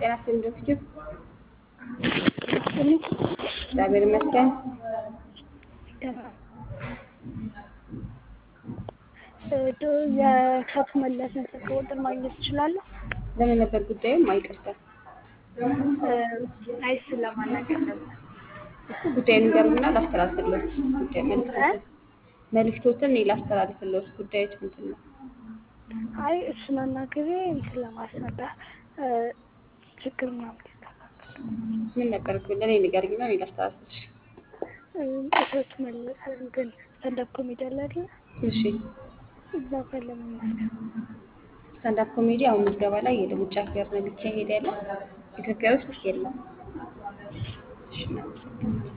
ጤና ይስጥልኝ ዶክተር ይመስለኝ እግዚአብሔር ይመስገን። የከፍ መለስን ስልክ ቁጥር ማግኘት እችላለሁ? ለምን ነበር ጉዳዩም? አይቅርታ አይ ስለማናገር ነበር። እኮ ጉዳዩን ንገሩኝና ላስተላልፍልዎት። ጉዳይ መልእክቶትን እኔ ላስተላልፍልዎት። ጉዳዮች ምንድን ነው? አይ እሱን አናግሬ እንትን ለማስረዳት ችግር ምናምን ይስተካከል። ምን ነበር ለእኔ ንገሩኝና እኔ ላስተላልፍልሽ። እሸቱ መለሰ እንትን ስታንዳፕ ኮሜዲ አለ አይደል? እሺ እዛ ጋር ለመመስገን ስታንዳፕ ኮሜዲ አሁን ምዝገባ ላይ የለም። ውጭ ሀገር ነው የሚካሄድ ያለው፣ ኢትዮጵያ ውስጥ የለም። እሺ እናመሰግናለን።